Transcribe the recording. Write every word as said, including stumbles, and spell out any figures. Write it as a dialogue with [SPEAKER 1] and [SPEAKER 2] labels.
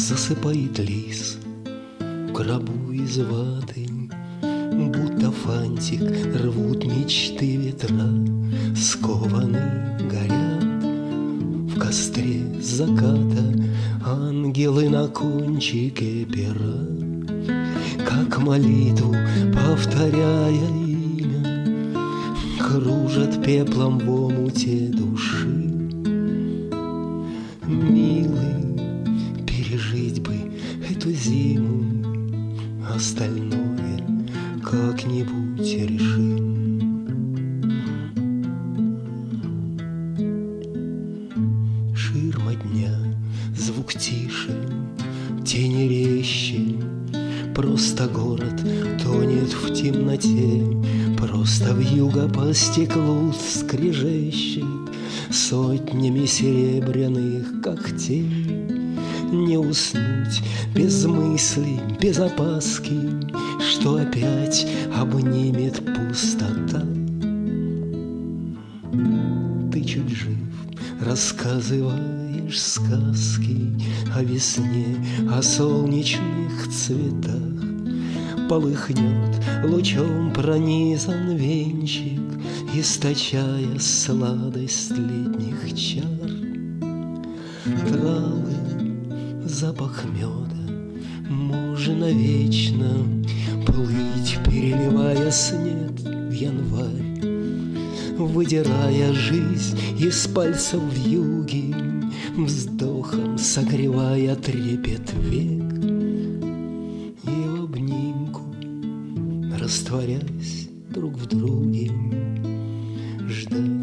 [SPEAKER 1] засыпает лис в гробу из ваты, будто фантик рвут мечты ветра, скованы горят в костре заката ангелы на кончике пера, как молитву повторяя имя, кружат пеплом в омуте души. Милый, пережить бы эту зиму, остальное как-нибудь решим. Ширма дня, звук тише, тени резче, просто город тонет в темноте, просто вьюга по стеклу скрежещет сотнями серебряных когтей. Не уснуть без мысли, без опаски, что опять обнимет пустота. Ты чуть жив, рассказываешь сказки о весне, о солнечных цветах. Полыхнет лучом пронизан венчик, источая сладость летних чар. Травы, запах меда, можно вечно плыть, переливая снег в январь, выдирая жизнь из пальцев вьюги, вздохом согревая трепет век. И в обнимку, растворясь друг в друге, ждать